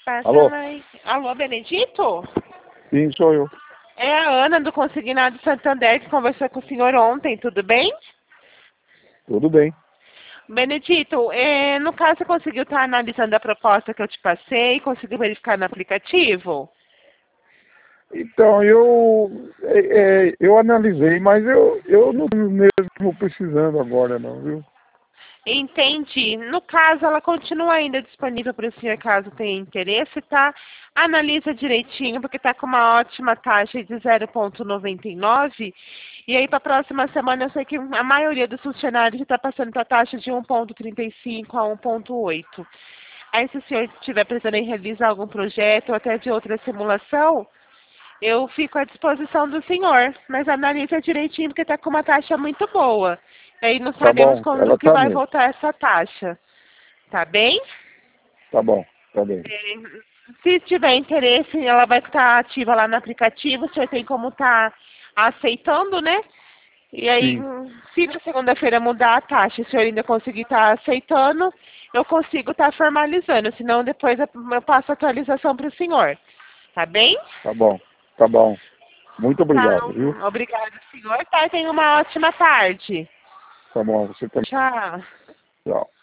Passa Alô? mais. Alô, Benedito? Sim, sou eu. É a Ana do Consignado Santander que conversou com o senhor ontem, tudo bem? Tudo bem. Benedito, no caso você conseguiu estar analisando a proposta que eu te passei, conseguiu verificar no aplicativo? Então, eu analisei, mas eu não estou mesmo precisando agora não, viu? Entendi. No caso, ela continua ainda disponível para o senhor caso tenha interesse, tá? Analisa direitinho, porque está com uma ótima taxa de 0,99. E aí, para a próxima semana, eu sei que a maioria dos funcionários está passando para a taxa de 1,35 a 1,8. Aí, se o senhor estiver precisando em realizar algum projeto ou até de outra simulação, eu fico à disposição do senhor. Mas analisa direitinho, porque está com uma taxa muito boa. E aí não Tá sabemos bom, quando ela que tá vai mesmo. voltar essa taxa. Tá bem? Tá bom, tá bem. Se tiver interesse, ela vai estar ativa lá no aplicativo. O senhor tem como estar aceitando, né? E aí, Sim, se na segunda-feira mudar a taxa, se o senhor ainda conseguir estar aceitando, eu consigo estar formalizando. Senão, depois eu passo a atualização para o senhor. Tá bem? tá bom, tá bom. Muito Tá. obrigado, viu? Obrigada, senhor. Tá, tenha uma ótima tarde. Tá bom, você também. Tchau. Tchau.